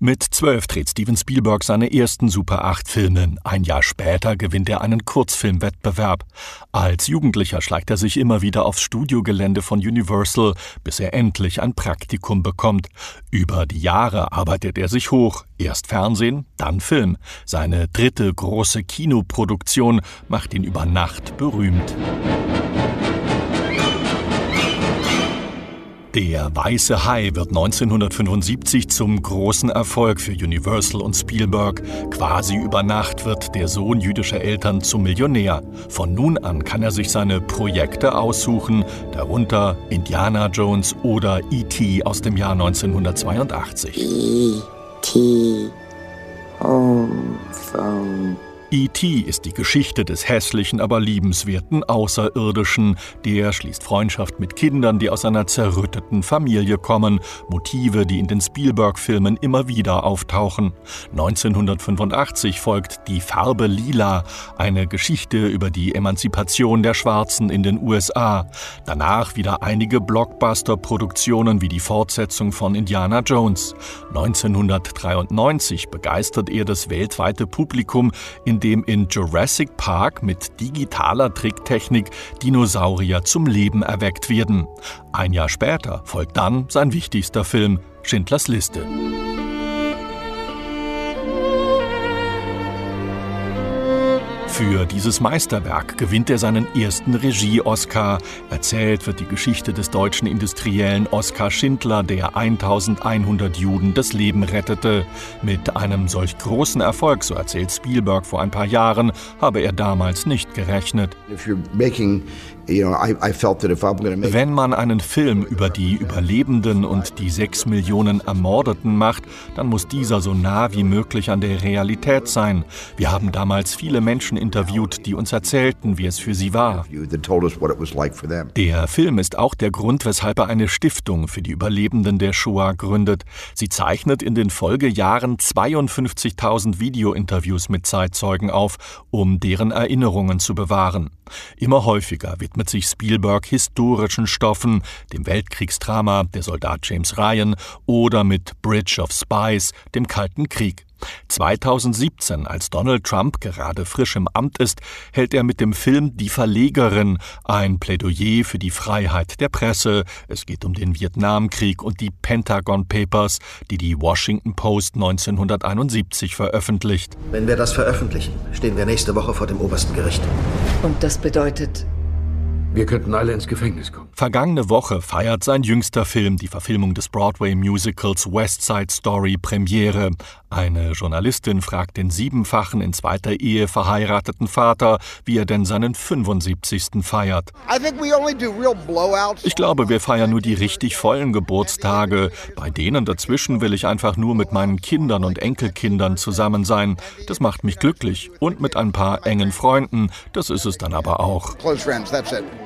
Mit 12 dreht Steven Spielberg seine ersten Super-8-Filme. Ein Jahr später gewinnt er einen Kurzfilmwettbewerb. Als Jugendlicher schleicht er sich immer wieder aufs Studiogelände von Universal, bis er endlich ein Praktikum bekommt. Über die Jahre arbeitet er sich hoch. Erst Fernsehen, dann Film. Seine dritte große Kinoproduktion macht ihn über Nacht berühmt. Der Weiße Hai wird 1975 zum großen Erfolg für Universal und Spielberg. Quasi über Nacht wird der Sohn jüdischer Eltern zum Millionär. Von nun an kann er sich seine Projekte aussuchen, darunter Indiana Jones oder E.T. aus dem Jahr 1982. E.T. Home Phone. E.T. ist die Geschichte des hässlichen, aber liebenswerten Außerirdischen. Der schließt Freundschaft mit Kindern, die aus einer zerrütteten Familie kommen. Motive, die in den Spielberg-Filmen immer wieder auftauchen. 1985 folgt Die Farbe Lila, eine Geschichte über die Emanzipation der Schwarzen in den USA. Danach wieder einige Blockbuster-Produktionen wie die Fortsetzung von Indiana Jones. 1993 begeistert er das weltweite Publikum, indem in Jurassic Park mit digitaler Tricktechnik Dinosaurier zum Leben erweckt werden. Ein Jahr später folgt dann sein wichtigster Film, Schindlers Liste. Für dieses Meisterwerk gewinnt er seinen ersten Regie-Oscar. Erzählt wird die Geschichte des deutschen Industriellen Oskar Schindler, der 1100 Juden das Leben rettete. Mit einem solch großen Erfolg, so erzählt Spielberg vor ein paar Jahren, habe er damals nicht gerechnet. Wenn man einen Film über die Überlebenden und die 6 Millionen Ermordeten macht, dann muss dieser so nah wie möglich an der Realität sein. Wir haben damals viele Menschen interviewt, die uns erzählten, wie es für sie war. Der Film ist auch der Grund, weshalb er eine Stiftung für die Überlebenden der Shoah gründet. Sie zeichnet in den Folgejahren 52.000 Videointerviews mit Zeitzeugen auf, um deren Erinnerungen zu bewahren. Immer häufiger widmet sich Spielberg historischen Stoffen, dem Weltkriegsdrama Der Soldat James Ryan oder mit Bridge of Spies, dem Kalten Krieg. 2017, als Donald Trump gerade frisch im Amt ist, hält er mit dem Film Die Verlegerin ein Plädoyer für die Freiheit der Presse. Es geht um den Vietnamkrieg und die Pentagon Papers, die die Washington Post 1971 veröffentlicht. Wenn wir das veröffentlichen, stehen wir nächste Woche vor dem obersten Gericht. Und das bedeutet... Wir könnten alle ins Gefängnis kommen. Vergangene Woche feiert sein jüngster Film, die Verfilmung des Broadway-Musicals West Side Story, Premiere. Eine Journalistin fragt den 7-fachen in zweiter Ehe verheirateten Vater, wie er denn seinen 75. feiert. Ich glaube, wir feiern nur die richtig vollen Geburtstage. Bei denen dazwischen will ich einfach nur mit meinen Kindern und Enkelkindern zusammen sein. Das macht mich glücklich. Und mit ein paar engen Freunden. Das ist es dann aber auch.